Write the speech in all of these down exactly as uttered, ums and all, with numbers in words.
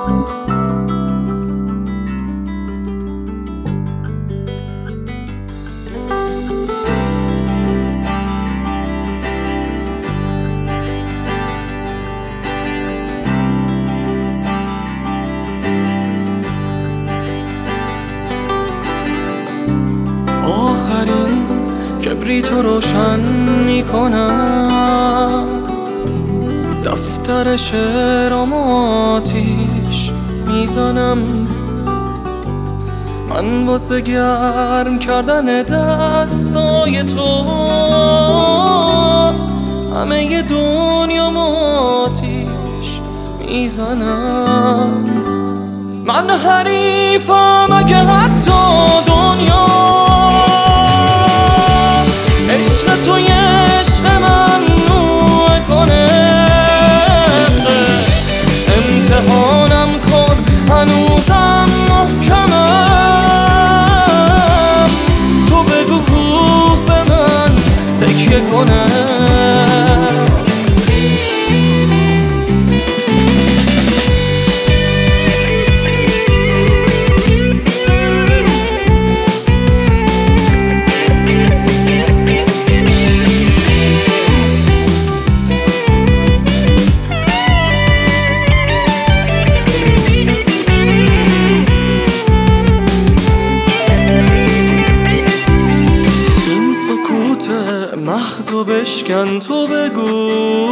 آخرین کبریتو روشن میکنم، دفتر شعرام آتیش میزنم. من واسه گرم کردن دستای تو همه دنیا آتیش میزنم. من حریفم اگه حتی دنیا عشق توی عشق من نوع کنه. امتحانم کن هنوزم محکمم، تو بگو کوه به من تکیه کنه. محضو بشکن، تو بگو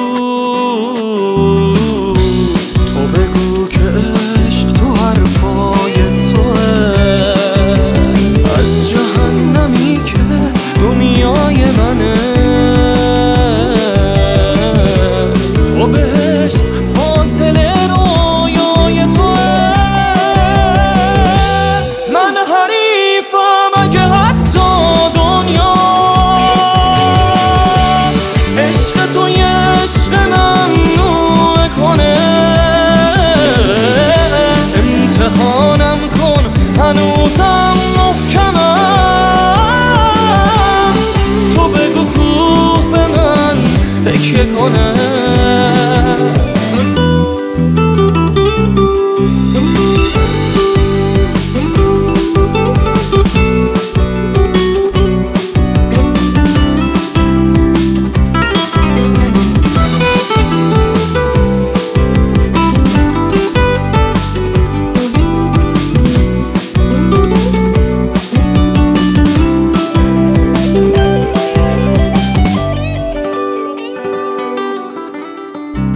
تو بگو که عشق تو حرفای توه. از جهنمی که دنیای منه، تو بهشت فاصله رویای توه. من حریفم اگه حتی دنیا امتحانم کن هنوزم محکمم، تو بگو کوه به من تکیه کنه.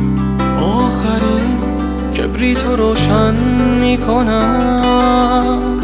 کبریتو روشن میکنم،